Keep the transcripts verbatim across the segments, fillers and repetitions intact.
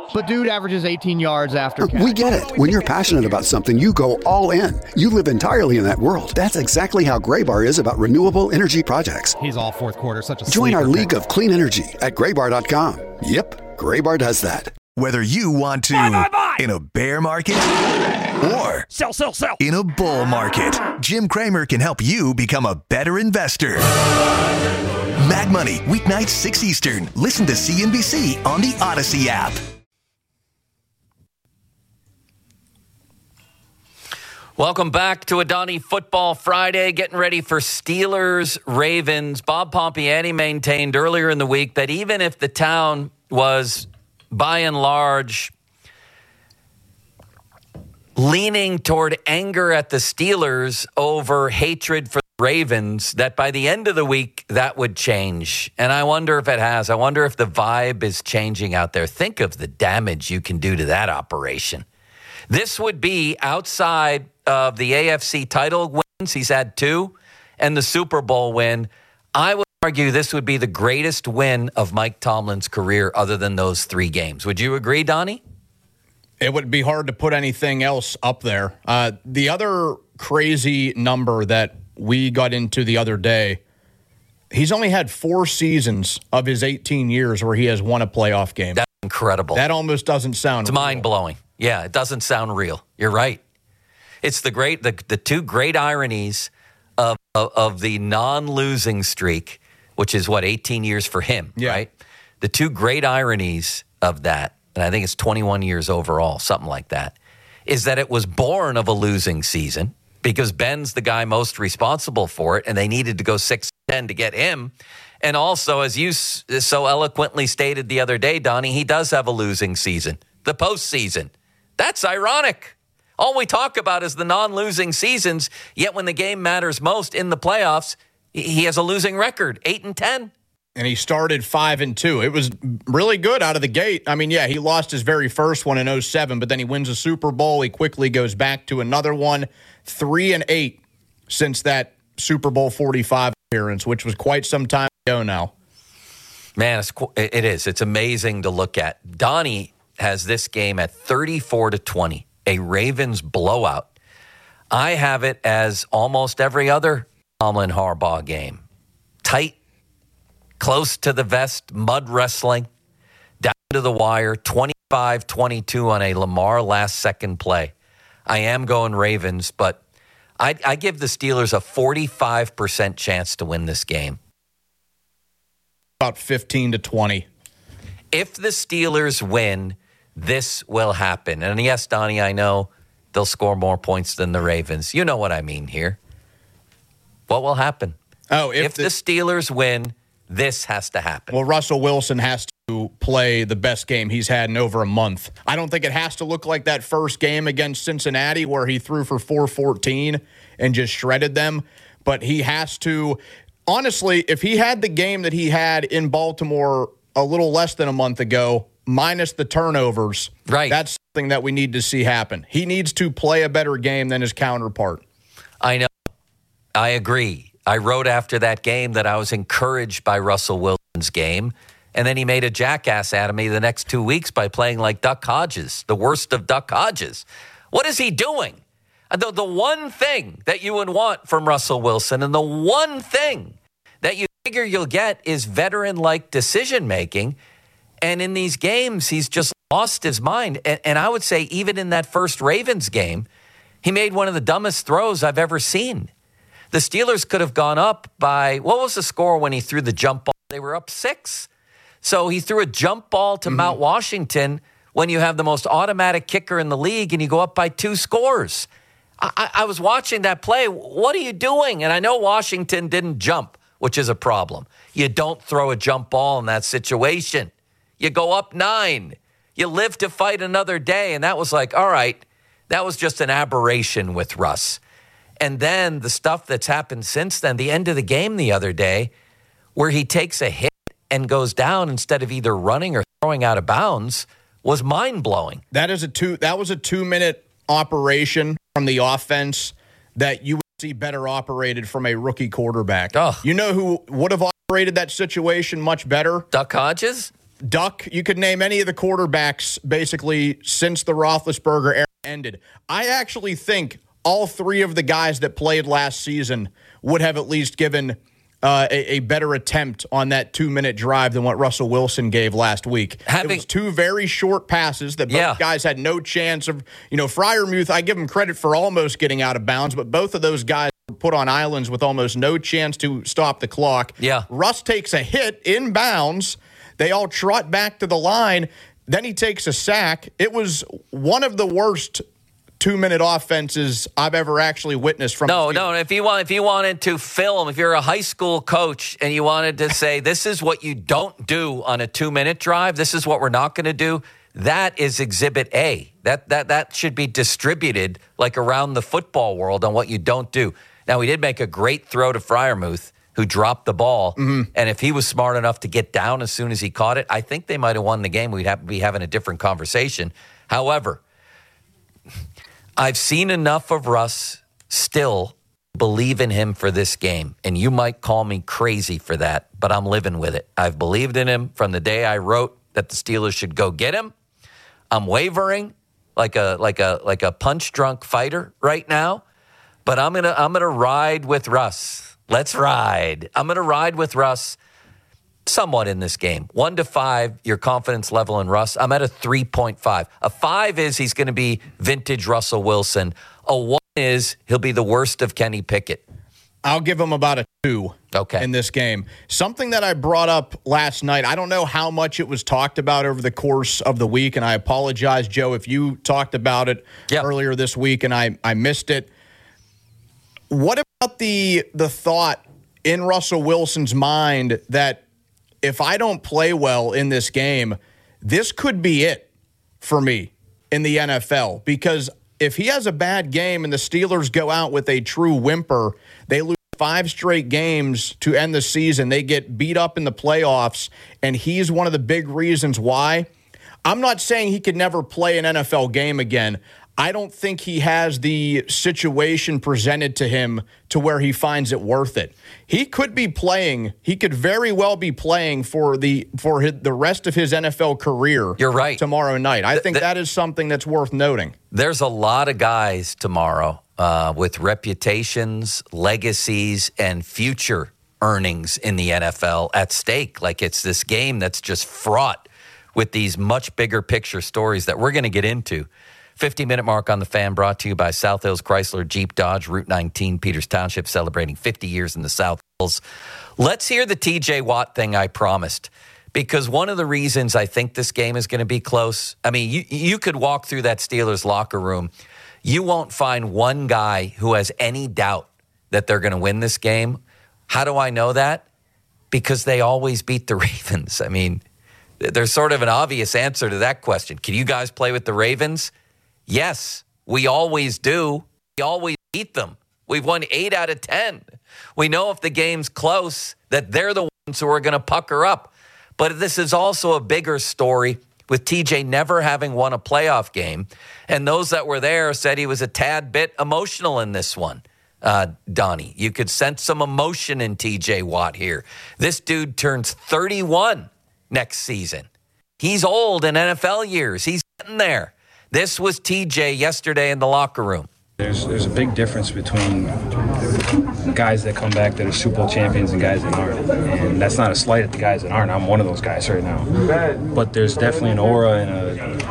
But dude averages eighteen yards after catch. We get it. When you're passionate about something, you go all in. You live entirely in that world. That's exactly how Graybar is about renewable energy projects. He's all fourth quarter, such a Join our sleeper league pick. of clean energy at graybar dot com. Yep, Graybar does that. Whether you want to Buy, buy, buy. in a bear market or Sell, sell, sell. in a bull market, Jim Cramer can help you become a better investor. Mad Money, weeknights six Eastern. Listen to C N B C on the Odyssey app. Welcome back to Adani Football Friday. Getting ready for Steelers, Ravens. Bob Pompiani maintained earlier in the week that even if the town was, by and large, leaning toward anger at the Steelers over hatred for the Ravens, that by the end of the week, that would change. And I wonder if it has. I wonder if the vibe is changing out there. Think of the damage you can do to that operation. This would be outside of the A F C title wins. He's had two, and the Super Bowl win. I would argue this would be the greatest win of Mike Tomlin's career other than those three games. Would you agree, Donnie? It would be hard to put anything else up there. Uh, the other crazy number that we got into the other day, he's only had four seasons of his eighteen years where he has won a playoff game. That's incredible. That almost doesn't sound It's mind-blowing. Yeah, it doesn't sound real. You're right. It's the great, the, the two great ironies of, of of the non-losing streak, which is what eighteen years for him, Yeah. right? The two great ironies of that, and I think it's twenty-one years overall, something like that, is that it was born of a losing season because Ben's the guy most responsible for it, and they needed to go six ten to get him. And also, as you s- so eloquently stated the other day, Donnie, he does have a losing season, the postseason. That's ironic. All we talk about is the non-losing seasons, yet when the game matters most in the playoffs, he has a losing record, eight and ten. And he started five and two. It was really good out of the gate. I mean, yeah, he lost his very first one in oh seven, but then he wins a Super Bowl. He quickly goes back to another one, three and eight since that Super Bowl forty-five appearance, which was quite some time ago now. Man, it's, it is. It's amazing to look at. Donnie has this game at thirty-four to twenty, a Ravens blowout. I have it as almost every other Tomlin Harbaugh game. Tight, close to the vest, mud wrestling, down to the wire, twenty-five twenty-two on a Lamar last-second play. I am going Ravens, but I, I give the Steelers a forty-five percent chance to win this game. About fifteen to twenty. If the Steelers win, this will happen. And yes, Donnie, I know they'll score more points than the Ravens. You know what I mean here. What will happen? Oh, if, If the, the, Steelers win, this has to happen. well, Russell Wilson has to play the best game he's had in over a month. I don't think it has to look like that first game against Cincinnati where he threw for four fourteen and just shredded them. But he has to, honestly, if he had the game that he had in Baltimore a little less than a month ago, minus the turnovers, Right. that's something that we need to see happen. He needs to play a better game than his counterpart. I know. I agree. I wrote after that game that I was encouraged by Russell Wilson's game, and then he made a jackass out of me the next two weeks by playing like Duck Hodges, the worst of Duck Hodges. What is he doing? The, the one thing that you would want from Russell Wilson and the one thing that you figure you'll get is veteran-like decision-making, and in these games, he's just lost his mind. And, and I would say even in that first Ravens game, he made one of the dumbest throws I've ever seen. The Steelers could have gone up by, what was the score when he threw the jump ball? They were up six. So he threw a jump ball to mm-hmm. Mount Washington when you have the most automatic kicker in the league and you go up by two scores. I, I was watching that play. What are you doing? And I know Washington didn't jump, which is a problem. You don't throw a jump ball in that situation. You go up nine. You live to fight another day. And that was like, all right, that was just an aberration with Russ. And then the stuff that's happened since then, the end of the game the other day, where he takes a hit and goes down instead of either running or throwing out of bounds, was mind-blowing. That is a two. That was a two-minute operation from the offense that you would see better operated from a rookie quarterback. Oh. You know who would have operated that situation much better? Duck Hodges? Duck, you could name any of the quarterbacks basically since the Roethlisberger era ended. I actually think all three of the guys that played last season would have at least given uh, a, a better attempt on that two-minute drive than what Russell Wilson gave last week. Having, it was two very short passes that both yeah. guys had no chance of. You know, Freiermuth, I give him credit for almost getting out of bounds, but both of those guys were put on islands with almost no chance to stop the clock. Yeah. Russ takes a hit in bounds. They all trot back to the line. Then he takes a sack. It was one of the worst two-minute offenses I've ever actually witnessed from. No, no. If you want, if you wanted to film, if you're a high school coach and you wanted to say, this is what you don't do on a two-minute drive, this is what we're not going to do, that is Exhibit A. That that that should be distributed like around the football world on what you don't do. Now, we did make a great throw to Freiermuth, who dropped the ball. Mm-hmm. And if he was smart enough to get down as soon as he caught it, I think they might have won the game. We'd have, be having a different conversation. However, I've seen enough of Russ still believe in him for this game. And you might call me crazy for that, but I'm living with it. I've believed in him from the day I wrote that the Steelers should go get him. I'm wavering like a like a like a punch-drunk fighter right now, but I'm gonna I'm gonna ride with Russ. Let's ride. I'm going to ride with Russ somewhat in this game. One to five, your confidence level in Russ. I'm at a three point five. A five is he's going to be vintage Russell Wilson. A one is he'll be the worst of Kenny Pickett. I'll give him about a two okay. in this game. Something that I brought up last night, I don't know how much it was talked about over the course of the week, and I apologize, Joe, if you talked about it yep. earlier this week and I, I missed it. What about the the thought in Russell Wilson's mind that if I don't play well in this game, this could be it for me in the N F L? Because if he has a bad game and the Steelers go out with a true whimper, they lose five straight games to end the season, they get beat up in the playoffs, and he's one of the big reasons why. I'm not saying he could never play an N F L game again. I don't think he has the situation presented to him to where he finds it worth it. He could be playing. He could very well be playing for the for his, the rest of his N F L career. You're right. Tomorrow night. I Th- think th- that is something that's worth noting. There's a lot of guys tomorrow uh, with reputations, legacies, and future earnings in the N F L at stake. Like it's this game that's just fraught with these much bigger picture stories that we're going to get into. fifty-minute mark on the Fan, brought to you by South Hills Chrysler Jeep Dodge, Route nineteen, Peters Township, celebrating fifty years in the South Hills. Let's hear the T J Watt thing I promised, because one of the reasons I think this game is going to be close, I mean, you, you could walk through that Steelers locker room. You won't find one guy who has any doubt that they're going to win this game. How do I know that? Because they always beat the Ravens. I mean, there's sort of an obvious answer to that question. Can you guys play with the Ravens? Yes, we always do. We always beat them. We've won eight out of ten. We know if the game's close that they're the ones who are going to pucker up. But this is also a bigger story with T J never having won a playoff game. And those that were there said he was a tad bit emotional in this one. Uh, Donnie, you could sense some emotion in T J Watt here. This dude turns thirty-one next season. He's old in N F L years. He's getting there. This was T J yesterday in the locker room. There's there's a big difference between guys that come back that are Super Bowl champions and guys that aren't. And that's not a slight at the guys that aren't. I'm one of those guys right now. But there's definitely an aura and a,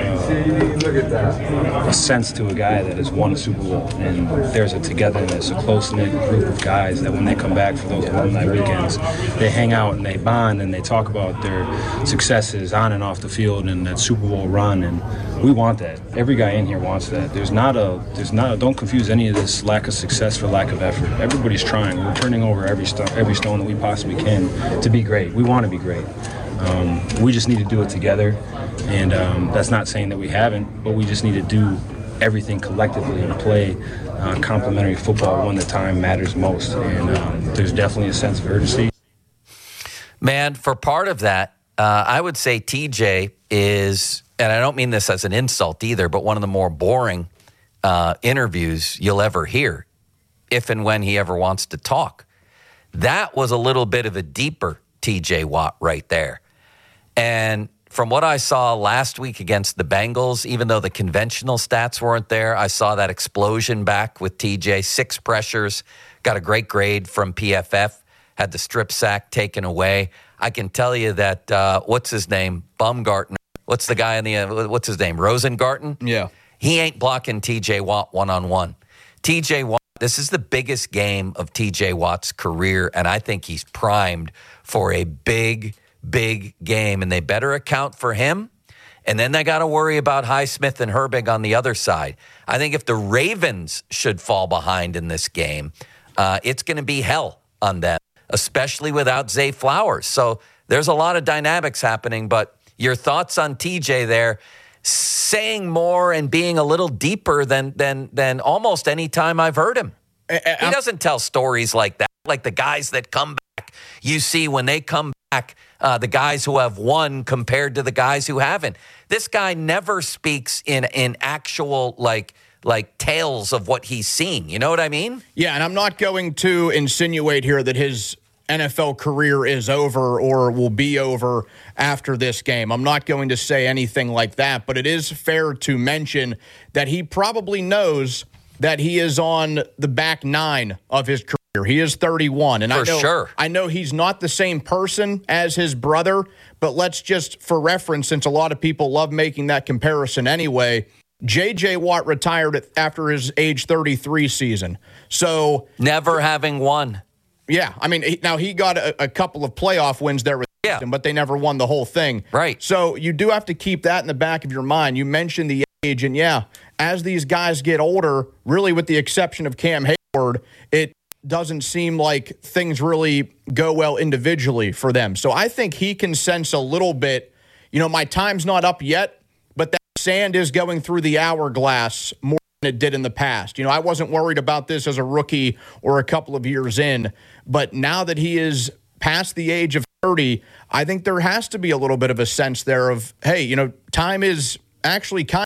uh, a sense to a guy that has won a Super Bowl. And there's a togetherness, a close-knit group of guys that when they come back for those alumni weekends, they hang out and they bond and they talk about their successes on and off the field and that Super Bowl run. And we want that. Every guy in here wants that. There's not a, there's not a, don't confuse any of this lack of success for lack of effort. Everybody's trying. We're turning over every stone, every stone that we possibly can to be great. We want to be great. Um, we just need to do it together. And um, that's not saying that we haven't, but we just need to do everything collectively and play uh, complementary football when the time matters most. And um, there's definitely a sense of urgency. Man, for part of that, uh, I would say T J is, and I don't mean this as an insult either, but one of the more boring uh, interviews you'll ever hear, if and when he ever wants to talk. That was a little bit of a deeper T J Watt right there. And from what I saw last week against the Bengals, even though the conventional stats weren't there, I saw that explosion back with T J. Six pressures, got a great grade from P F F, had the strip sack taken away. I can tell you that, uh, what's his name? Baumgartner. What's the guy in the, uh, what's his name? Rosengarten? Yeah. He ain't blocking T J. Watt one-on-one. T J. Watt, this is the biggest game of T J. Watt's career, and I think he's primed for a big big game, and they better account for him. And then they got to worry about Highsmith and Herbig on the other side. I think if the Ravens should fall behind in this game, uh, it's going to be hell on them, especially without Zay Flowers. So there's a lot of dynamics happening, but your thoughts on T J there, saying more and being a little deeper than than than almost any time I've heard him. I, I, he doesn't tell stories like that, like the guys that come back. You see when they come back, Uh, the guys who have won compared to the guys who haven't. This guy never speaks in in actual like like tales of what he's seen. You know what I mean? Yeah, and I'm not going to insinuate here that his N F L career is over or will be over after this game. I'm not going to say anything like that, but it is fair to mention that he probably knows that he is on the back nine of his career. He is thirty-one, and for I know, sure. I know he's not the same person as his brother, but let's just, for reference, since a lot of people love making that comparison anyway, J J. Watt retired at, after his age thirty-three season. So never having won. Yeah, I mean, he, now he got a, a couple of playoff wins there with yeah. him, but they never won the whole thing. Right. So you do have to keep that in the back of your mind. You mentioned the age, and yeah, as these guys get older, really with the exception of Cam Hayward, it doesn't seem like things really go well individually for them. So I think he can sense a little bit, you know, my time's not up yet, but that sand is going through the hourglass more than it did in the past. You know, I wasn't worried about this as a rookie or a couple of years in, but now that he is past the age of thirty, I think there has to be a little bit of a sense there of, hey, you know, time is actually kind